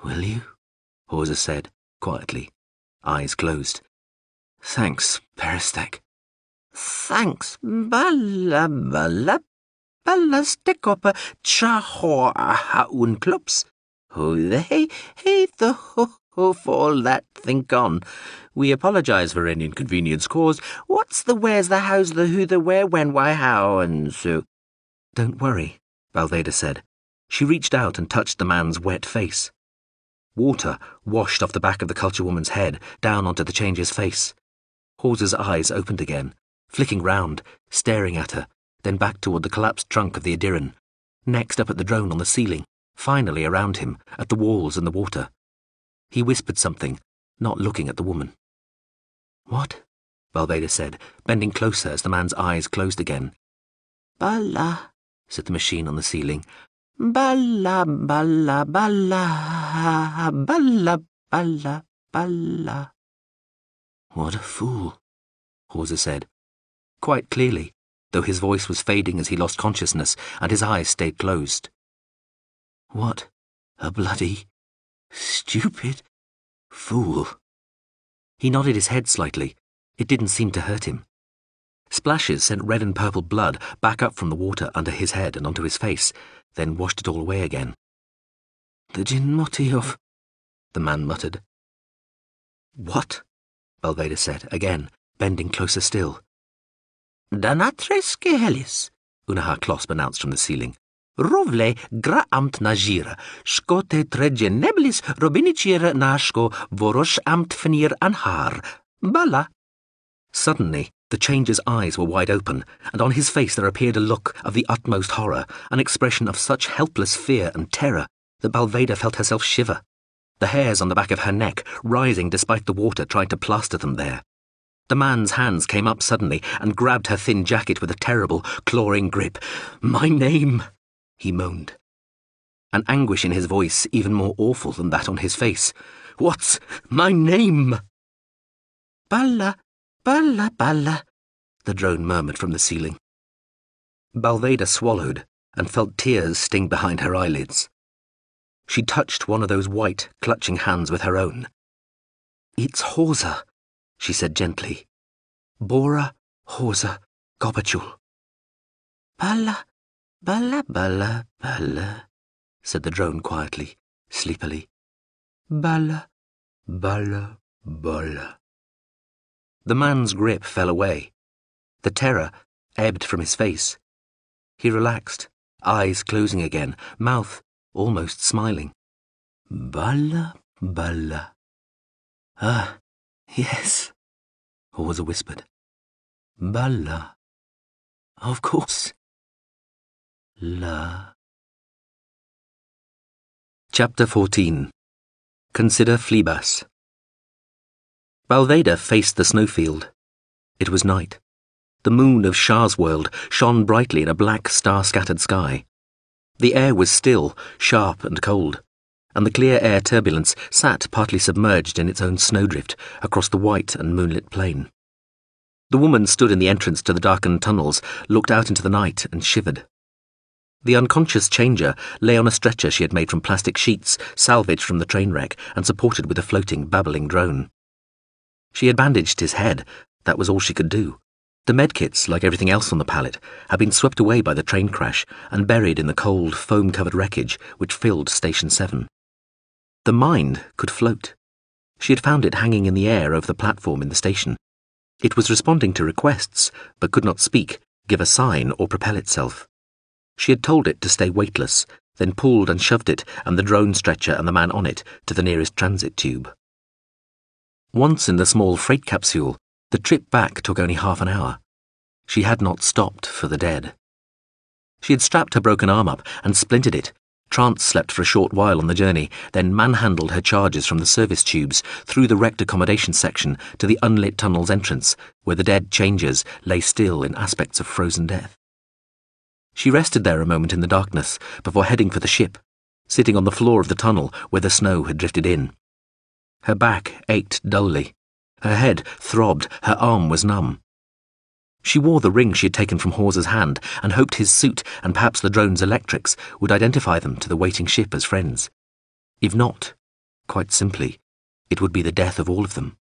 Will you? Hawser said, quietly, eyes closed. Thanks, Peristek. Thanks, balla balla balla stekopper chaho unklops. Ho hey the ho for all that think on. We apologize for any inconvenience caused. What's the where's the how's the who the where when why how and so? Don't worry, Balveda said. She reached out and touched the man's wet face. Water washed off the back of the culture woman's head down onto the changer's face. Hawser's eyes opened again, flicking round, staring at her, then back toward the collapsed trunk of the Adiran, next up at the drone on the ceiling, finally around him, at the walls and the water. He whispered something, not looking at the woman. What? Balveda said, bending closer as the man's eyes closed again. Balla, said the machine on the ceiling. Balla balla balla balla balla balla. What a fool, Hawser said, quite clearly, though his voice was fading as he lost consciousness and his eyes stayed closed. What a bloody, stupid fool. He nodded his head slightly. It didn't seem to hurt him. Splashes sent red and purple blood back up from the water under his head and onto his face, then washed it all away again. The Jinmoti of... the man muttered. What? Balveda said, again, bending closer still. Danatreske helis, Unaha Klosp announced from the ceiling. Rovle graamt najira, skote tregeneblis robinicir nasko vorosh amt fenir anhar. Balla. Suddenly, the changer's eyes were wide open, and on his face there appeared a look of the utmost horror, an expression of such helpless fear and terror that Balveda felt herself shiver, the hairs on the back of her neck rising despite the water trying to plaster them there. The man's hands came up suddenly and grabbed her thin jacket with a terrible, clawing grip. "My name!" he moaned. An anguish in his voice even more awful than that on his face. "What's my name?" Balla, balla, balla, the drone murmured from the ceiling. Balveda swallowed and felt tears sting behind her eyelids. She touched one of those white, clutching hands with her own. "It's Hawser," she said gently. "Bora Hawser Gobachul." Balla, balla, balla, balla, said the drone quietly, sleepily. Balla, balla, balla. The man's grip fell away. The terror ebbed from his face. He relaxed, eyes closing again, mouth almost smiling. Balla, balla. Ah, yes, Hawser whispered. Balla. Of course. La. Chapter 14. Consider Phlebas. Balveda faced the snowfield. It was night. The moon of Shah's world shone brightly in a black, star-scattered sky. The air was still, sharp and cold, and the clear air turbulence sat partly submerged in its own snowdrift across the white and moonlit plain. The woman stood in the entrance to the darkened tunnels, looked out into the night and shivered. The unconscious changer lay on a stretcher she had made from plastic sheets, salvaged from the train wreck and supported with a floating, babbling drone. She had bandaged his head. That was all she could do. The medkits, like everything else on the pallet, had been swept away by the train crash and buried in the cold, foam-covered wreckage which filled Station 7. The mind could float. She had found it hanging in the air over the platform in the station. It was responding to requests, but could not speak, give a sign, or propel itself. She had told it to stay weightless, then pulled and shoved it and the drone stretcher and the man on it to the nearest transit tube. Once in the small freight capsule, the trip back took only half an hour. She had not stopped for the dead. She had strapped her broken arm up and splintered it, trance-slept for a short while on the journey, then manhandled her charges from the service tubes through the wrecked accommodation section to the unlit tunnel's entrance, where the dead changers lay still in aspects of frozen death. She rested there a moment in the darkness before heading for the ship, sitting on the floor of the tunnel where the snow had drifted in. Her back ached dully. Her head throbbed, her arm was numb. She wore the ring she had taken from Hawser's hand and hoped his suit and perhaps the drone's electrics would identify them to the waiting ship as friends. If not, Quite simply, it would be the death of all of them.